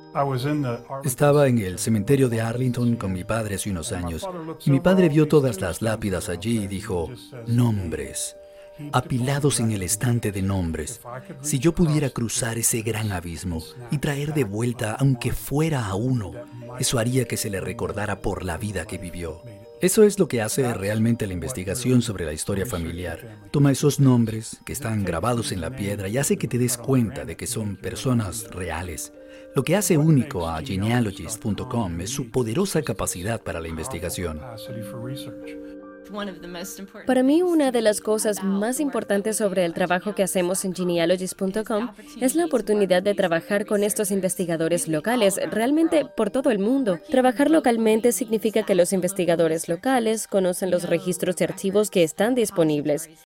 Estaba en el cementerio de Arlington con mi padre hace unos años y mi padre vio todas las lápidas allí y dijo, nombres, apilados en el estante de nombres. Si yo pudiera cruzar ese gran abismo y traer de vuelta, aunque fuera a uno, eso haría que se le recordara por la vida que vivió. Eso es lo que hace realmente la investigación sobre la historia familiar. Toma esos nombres que están grabados en la piedra y hace que te des cuenta de que son personas reales. Lo que hace único a genealogist.com es su poderosa capacidad para la investigación. Para mí, una de las cosas más importantes sobre el trabajo que hacemos en genealogist.com es la oportunidad de trabajar con estos investigadores locales, realmente por todo el mundo. Trabajar localmente significa que los investigadores locales conocen los registros y archivos que están disponibles.